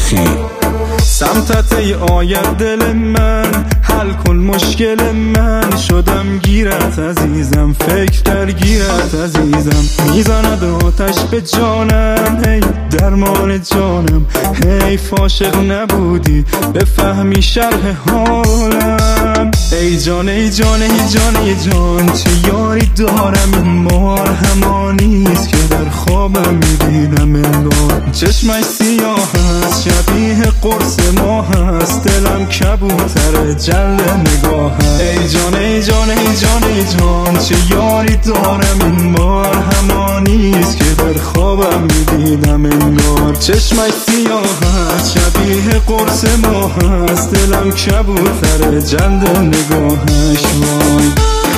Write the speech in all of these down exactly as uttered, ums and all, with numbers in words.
تاریخی. سمتت ای آید دل من، حل کن مشکل من. شدم گیرت عزیزم، فکر در گیرت عزیزم. میزند آتش به جانم، هی درمان جانم. هی عاشق نبودی بفهمی شرح حالم. ای جان ای جان ای جان ای جان، چه یاری دارم این مار همانیست که در خوابم میبینم انگار. چشمش سیاه هست شبیه قرص ماه هست، دلم کبوتر جل نگاه هست. ای جان ای جان ای جان ای جان، چه یاری دارم این مار همانیست که در خوابم میبینم انگار. چشمش سیاه هست شبیه قرص ماه هست، دلم کبوتر جل نگاهش. وای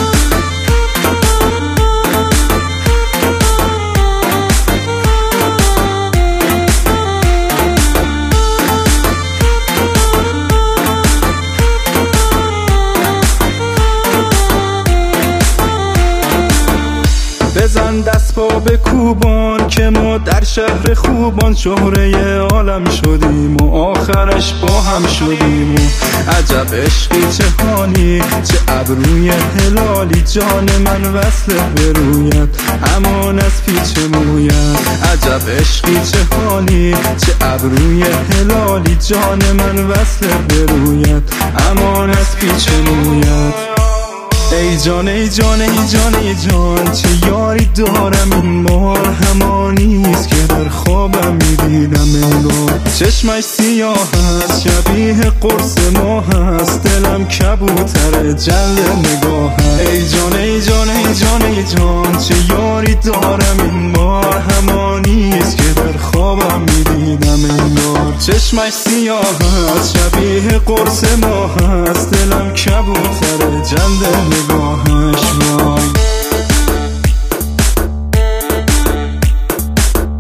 بزن دست پا به کوبان که ما در شهر خوبان شهره عالم شدیم و آخرش با هم شدیم. و عجب عشقی چه حالی، چه ابروی هلالی. جان من وصله به رویت، امان از پیچ مویت. عجب عشقی چه حالی، چه ابروی هلالی. جان من وصله به رویت، امان از پیچ مویت. ای جان ای جان ای جان ای جان، چه یاری دارم این مار همانیست که در خوابم میبینم انگار. چشمش سیاه هست شبیه قرص ماه هست، دلم کبوتر جل نگاه هست. ای جان ای جان ای جان ای جان، چه یاری دارم این مار همانیست که در خوابم میبینم انگار. چشمش سیاه هست شبیه قرص ماه هست، دلم کبوتر جل نگاهش. وای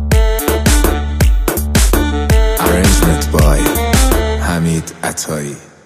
Arrangement by حمید عطایی.